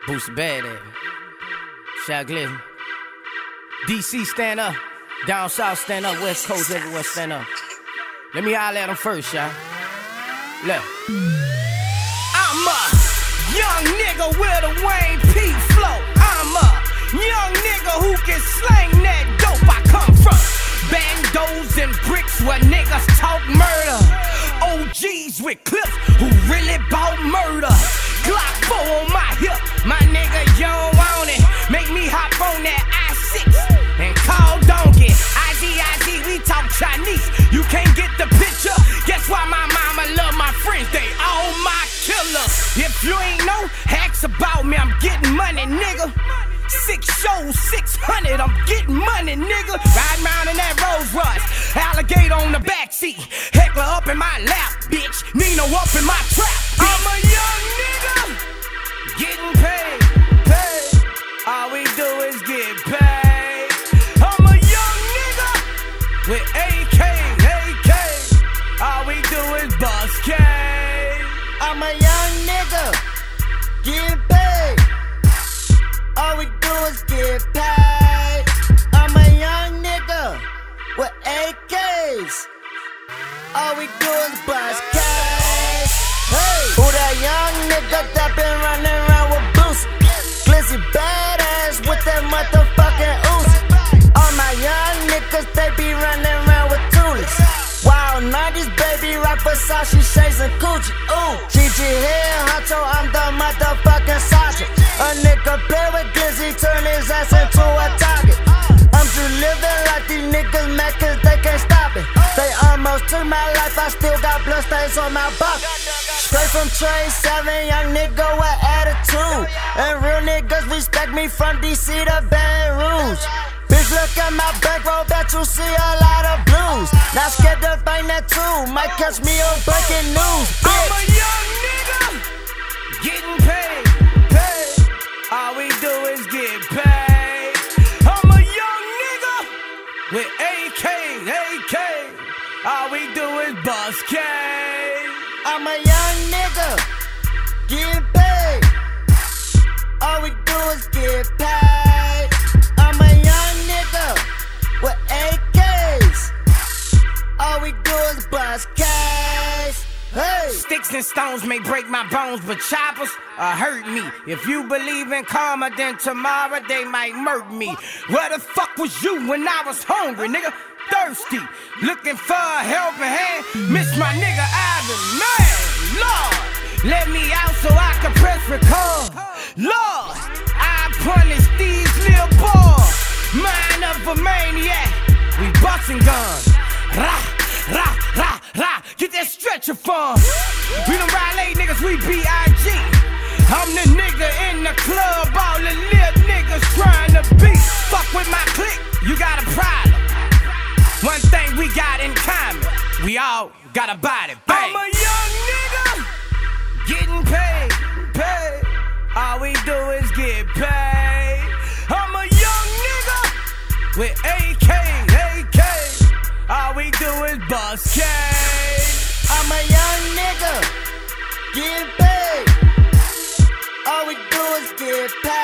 Boosie Badass, Shaq Glizzy, DC stand up, down south stand up, West Coast everywhere stand up. Let me holler at them first, y'all. Look. I'm a young nigga with a Wayne P flow. I'm a young nigga who can slang that dope. I come from bandos and bricks where niggas talk murder. OGs with clips who really bout murder. Glock 4 on my hip, my nigga, you don't want it. Make me hop on that I-6 and call donkey. IZ, we talk Chinese. You can't get the picture. Guess why my mama love my friends? They all my killers. If you ain't know, hacks about me. I'm getting money, nigga. 6 shows, 600. I'm getting money, nigga. Ride around in that Rolls Royce. Alligator on the backseat. Heckler up in my lap, bitch. Nino up in my trap. I'm a young nigga. Getting paid. All we do is get paid. I'm a young nigga with AK. All we do is bust K. I'm a young nigga, get paid. All we do is get paid. I'm a young nigga with AKs. All we do is bust K. Hey, who that young nigga that been running around with Boosie? Glizzy Badass with that motherfucking Uzi. All my young niggas, they be running around with Toolies. Wild 90s, baby, rock Versace, shades and Gucci. Ooh, GG here, Honcho, I'm the motherfucking sergeant. A nigga play with Glizzy, turn his ass into a target. I'm just living like these niggas mad cause they can't stop it. They almost took my life, I still got blood stains on my bucket. Straight from Trade 7, young nigga with attitude. And real niggas respect me from DC to Baton Rouge. Bitch, look at my bankroll, bet you see a lot of blues. Not scared to find that too, might catch me on breaking news, bitch. I'm a young nigga, getting paid. All we do is get paid. I'm a young nigga with AK. All we do is bust K. I'm a young nigga, getting paid. All we do is get paid. I'm a young nigga with AKs. All we do is bust K's. Hey. Sticks and stones may break my bones, but choppers hurt me. If you believe in karma, then tomorrow they might murder me. Where the fuck was you when I was hungry, nigga? Thirsty, looking for a helping hand. Miss my nigga Ivan, man, Lord, let me out so I can press record. Lord, I punish these little boys. Mind of a maniac, we bustin' guns. Get that stretcher from. We don't ride late niggas, we B.I.G. I'm the nigga in the club, all the little niggas trying to beat. Fuck with my clique, you got a problem. One thing we got in common, we all got a body, bang. I'm a young nigga, getting paid. All we do is get paid. I'm a young nigga with AK. All we do is bust K. I'm a young nigga, getting paid. All we do is get paid.